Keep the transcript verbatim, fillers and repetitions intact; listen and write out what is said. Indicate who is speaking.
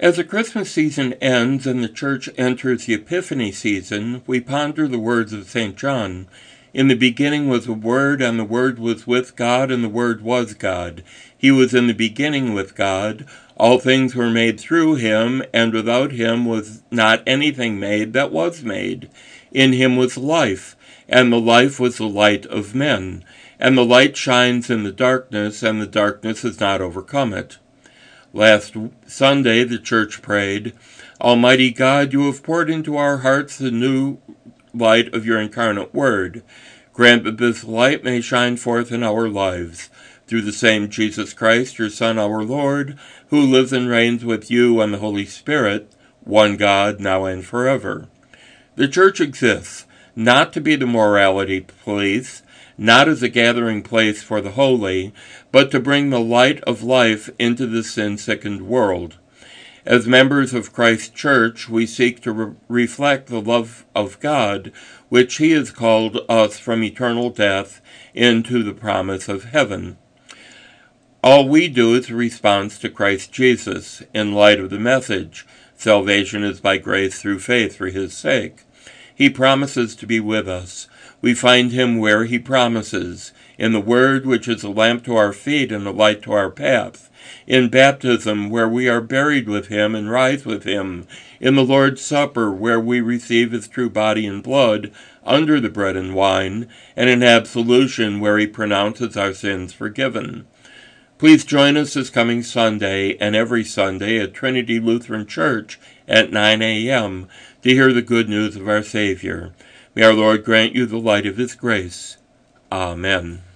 Speaker 1: As the Christmas season ends and the Church enters the Epiphany season, we ponder the words of Saint John. In the beginning was the Word, and the Word was with God, and the Word was God. He was in the beginning with God. All things were made through him, and without him was not anything made that was made. In him was life, and the life was the light of men. And the light shines in the darkness, and the darkness has not overcome it. Last Sunday, the Church prayed, Almighty God, you have poured into our hearts the new light of your incarnate Word. Grant that this light may shine forth in our lives. Through the same Jesus Christ, your Son, our Lord, who lives and reigns with you and the Holy Spirit, one God, now and forever. The Church exists, not to be the morality police, not as a gathering place for the holy, but to bring the light of life into the sin-sickened world. As members of Christ's Church, we seek to re- reflect the love of God, which he has called us from eternal death into the promise of heaven. All we do is a response to Christ Jesus, in light of the message, salvation is by grace through faith for his sake. He promises to be with us. We find him where he promises, in the Word which is a lamp to our feet and a light to our path, in baptism where we are buried with him and rise with him, in the Lord's Supper where we receive his true body and blood under the bread and wine, and in absolution where he pronounces our sins forgiven. Please join us this coming Sunday and every Sunday at Trinity Lutheran Church at nine a.m. to hear the good news of our Savior. May our Lord grant you the light of his grace. Amen.